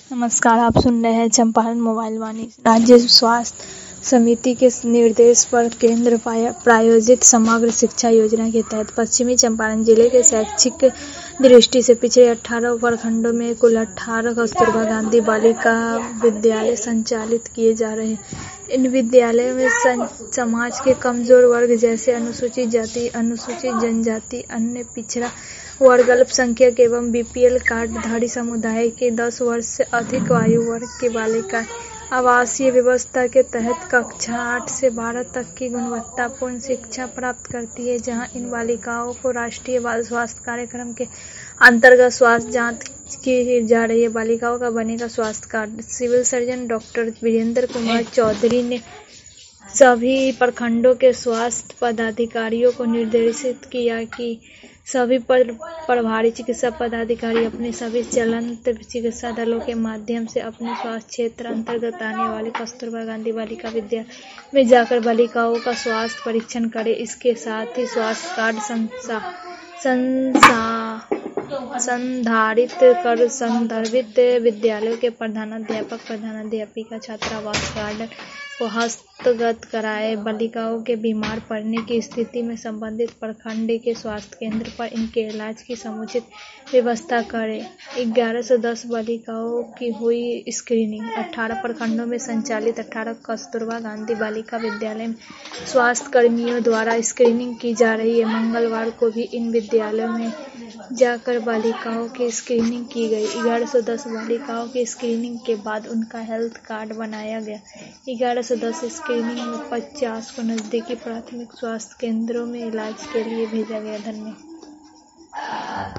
नमस्कार, आप सुन रहे हैं चंपारण मोबाइल वाणी। राज्य स्वास्थ्य समिति के निर्देश पर केंद्र प्रायोजित समग्र शिक्षा योजना के तहत पश्चिमी चंपारण जिले के शैक्षिक दृष्टि से पिछड़े 18 प्रखंडों में कुल 18 कस्तूरबा गांधी बालिका विद्यालय संचालित किए जा रहे हैं। इन विद्यालयों में समाज के कमजोर वर्ग जैसे अनुसूचित जाति, अनुसूचित जनजाति, अन्य पिछड़ा वर्ग, अल्पसंख्यक एवं बीपीएल कार्डधारी समुदाय के 10 वर्ष से अधिक आयु वर्ग की बालिकाएं आवासीय व्यवस्था के तहत कक्षा 8 से 12 तक की गुणवत्तापूर्ण शिक्षा प्राप्त करती है, जहां इन बालिकाओं को राष्ट्रीय बाल स्वास्थ्य कार्यक्रम के अंतर्गत स्वास्थ्य जांच की जा रही है। बालिकाओं का बनेगा स्वास्थ्य card. Civil surgeon doctor Virendra Kumar Chaudhary ने सभी प्रखंडों के स्वास्थ्य पदाधिकारियों को निर्देशित किया कि सभी प्रभारी चिकित्सा पदाधिकारी अपने सभी चलंत चिकित्सा दलों के माध्यम से अपने स्वास्थ्य क्षेत्र अंतर्गत आने वाले कस्तूरबा गांधी बालिका विद्यालय में जाकर बालिकाओं का स्वास्थ्य परीक्षण करें। इसके साथ ही स्वास्थ्य कार्ड संधारित कर संदर्भित विद्यालयों के प्रधानाध्यापक, प्रधानाध्यापिका, छात्रावास गार्डन को हस्तगत कराए। बालिकाओं के बीमार पड़ने की स्थिति में संबंधित प्रखंड के स्वास्थ्य केंद्र पर इनके इलाज की समुचित व्यवस्था करें। 1110 बालिकाओं की हुई स्क्रीनिंग। 18 प्रखंडों में संचालित 18 कस्तूरबा गांधी बालिका विद्यालय में स्वास्थ्य कर्मियों द्वारा स्क्रीनिंग की जा रही है। मंगलवार को भी इन विद्यालयों में जाकर बालिकाओं की स्क्रीनिंग की गई। 1110 बालिकाओं की स्क्रीनिंग के बाद उनका हेल्थ कार्ड बनाया गया। 1110 स्क्रीनिंग में 50 को नजदीकी प्राथमिक स्वास्थ्य केंद्रों में इलाज के लिए भेजा गया। धन्यवाद।